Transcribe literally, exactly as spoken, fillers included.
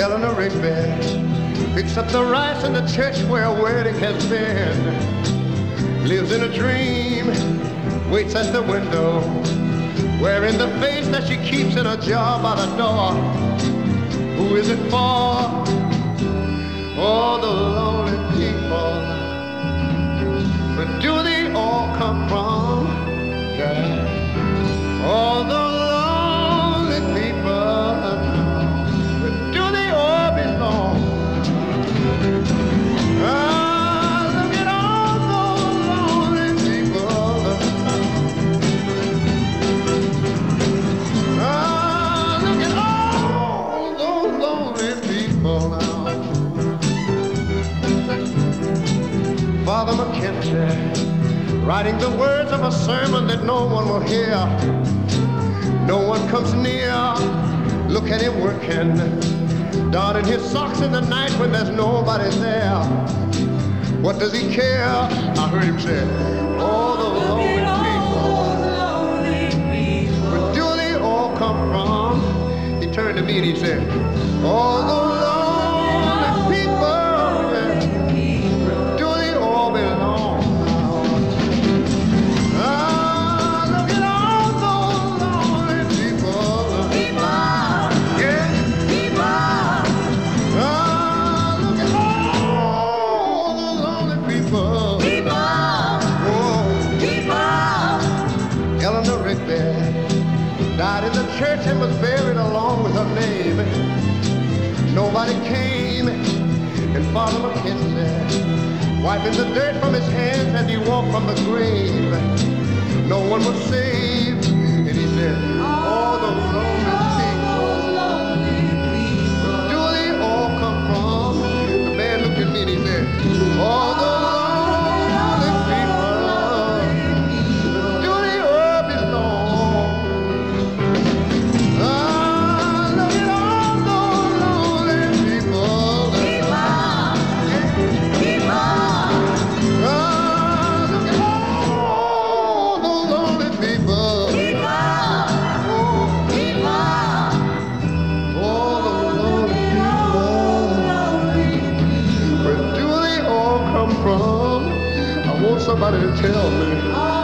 Eleanor Rigby picks up the rice in the church where a wedding has been. Lives in a dream, waits at the window, wearing the face that she keeps in a jar by the door. Who is it for? All the lonely people. Where do they all come from? Yeah. All the lonely people. Where do they all belong? Ah, look at all those lonely people. Ah, look at all those lonely people now. Father McKenzie, writing the words of a sermon that no one will hear. No one comes near. Look at him working, darning his socks in the night when there's nobody there. What does he care? I heard him say, all the lonely people. Where do they all come from? He turned to me and he said, all the lonely people. Eleanor Rigby died in the church and was buried along with her name. Nobody came, and Father McKenzie, wiping the dirt from his hands as he walked from the grave. No one was saved, and he said, all the lonely people. Where do they all come from? The man looked at me and he said, all the somebody to tell me.